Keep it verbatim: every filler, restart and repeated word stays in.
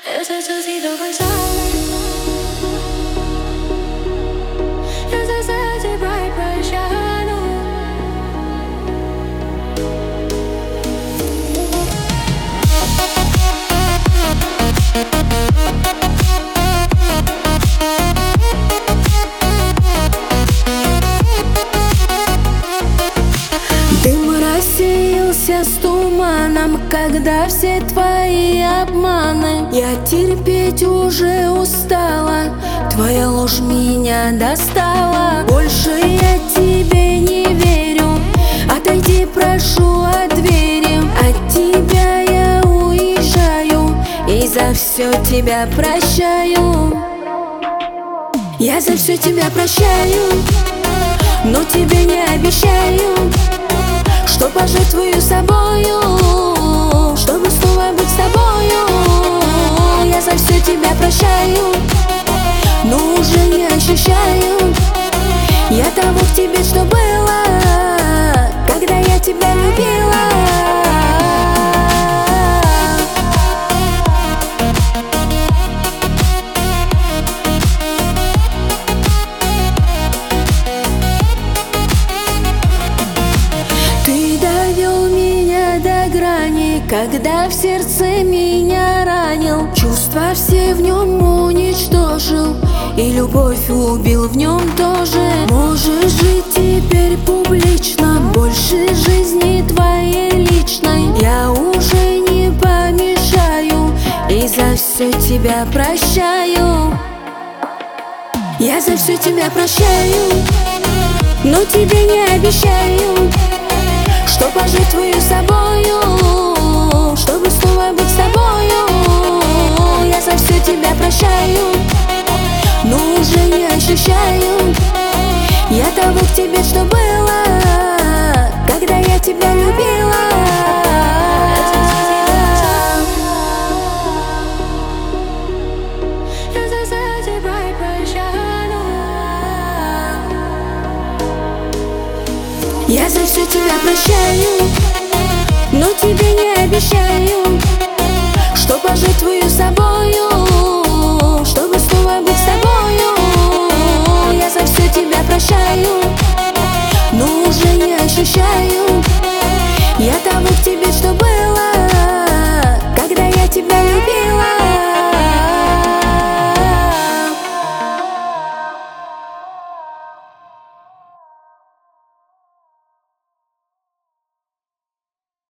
Necesito pensarme. Necesito bright, bright shadow. Дым рассеялся с туманом, когда все твои обманы я терпеть уже устала, твоя ложь меня достала. Больше я тебе не верю, отойди, прошу, от двери. От тебя я уезжаю и за все тебя прощаю. Я за все тебя прощаю, но тебе не обещаю, что пожертвую собою, чтобы снова быть с тобою. Я за все тебя прощаю, но уже не ощущаю я того к тебе, что было, когда я тебя любила. Когда в сердце меня ранил, чувства все в нем уничтожил, и любовь убил в нем тоже. Можешь жить теперь публично, больше жизни твоей личной я уже не помешаю, и за все тебя прощаю. Я за все тебя прощаю, но тебе не обещаю, что пожертвую собою, чтобы снова быть с тобою. Я за все тебя прощаю, но уже не ощущаю я того к тебе, что было, когда я тебя любила. Я за все тебя прощаю,